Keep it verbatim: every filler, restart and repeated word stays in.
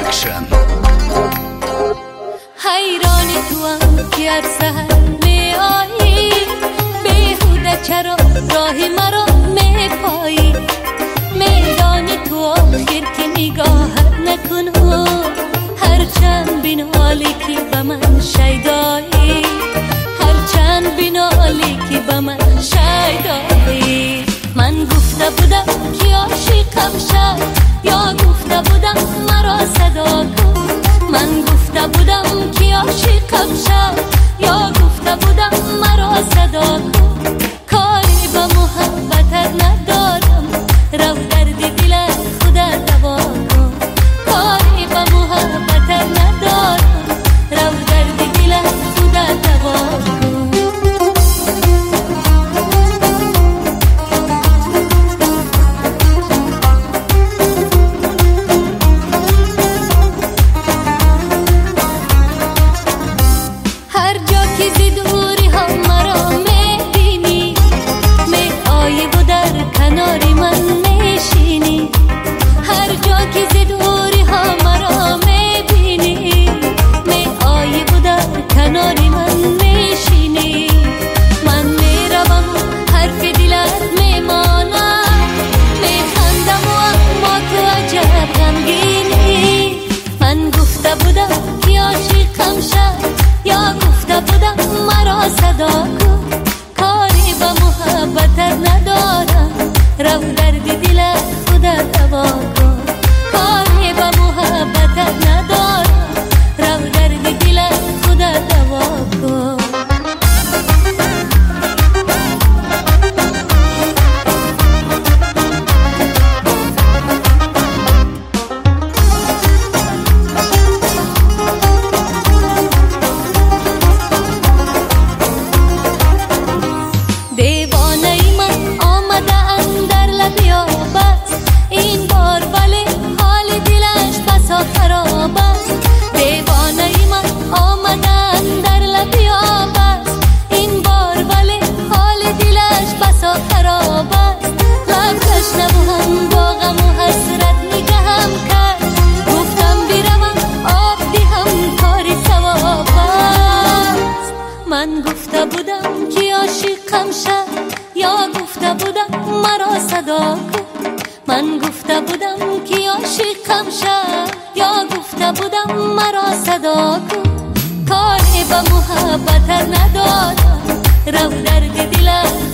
پروداکشن. حیرانی تو هم که هر سحر می آیی، بیهوده چرا راهی مرا می پایی. میدانی تو آخر که نگاهت نکنو، هرچند بینالی که به من شیدایی، هرچند بینالی که به من شیدایی. من گفته بودم که عاشقم شد، یا گفته بودم مرا صدا کن. من گفته بودم که عاشقم شد، یا گفته بودم مرا صدا کن. کاری به محبتت ندارم، رو درد دل خودت دوا کن. کاری به محبتت ندارم، رو درد دل خودت دوا کن. هر جا که زی دوری هم مرا میبینی، می آیی و در کناری من میشینی. هر جا که زی دوری هم مرا میبینی، می آیی و در کناری من میشینی. من میروم حرف دلت میمانم، میخندم و اما تو عجب غمگینی. من گفته بودم که عاشقم شد، یا گفته بودم مرا صدا کن. کاری به محبتت ندارم، رو درد دل خودت دوا کن. کاری به محبتت ندارم، رو درد دل خودت دوا کن. دیوانه من آمده اندر لبیاب است، این بار ولی حال دلش بسا خراب است. دیوانه من آمده اندر لبیاب است، این بار ولی حال دلش بسا خراب است. لب تشنه و هم با غم و حسرت نگهم کرد، گفتم بیروم آب دهم کاری ثواب است. من گفته بودم که عاشقم شد، یا گفته بودم مرا صدا کن. من گفته بودم که عاشقم شد، یا گفته بودم مرا صدا کن. کاری به محبتت ندارم، رو درد دلت